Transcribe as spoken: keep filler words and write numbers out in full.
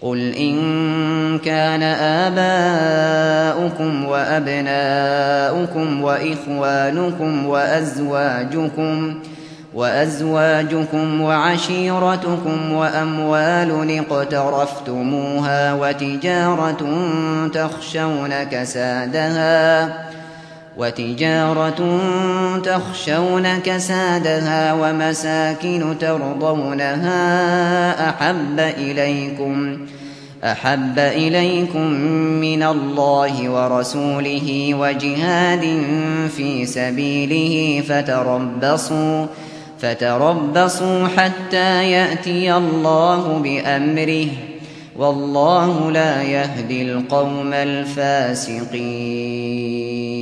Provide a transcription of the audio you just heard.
قل إن كان آباؤكم وأبناؤكم وإخوانكم وأزواجكم وأزواجكم وعشيرتكم وأموال اقترفتموها وتجارة تخشون كسادها وتجارة تخشون كسادها ومساكن ترضونها أحب إليكم أحب إليكم من الله ورسوله وجهاد في سبيله فتربصوا فتربصوا حتى يأتي الله بأمره والله لا يهدي القوم الفاسقين.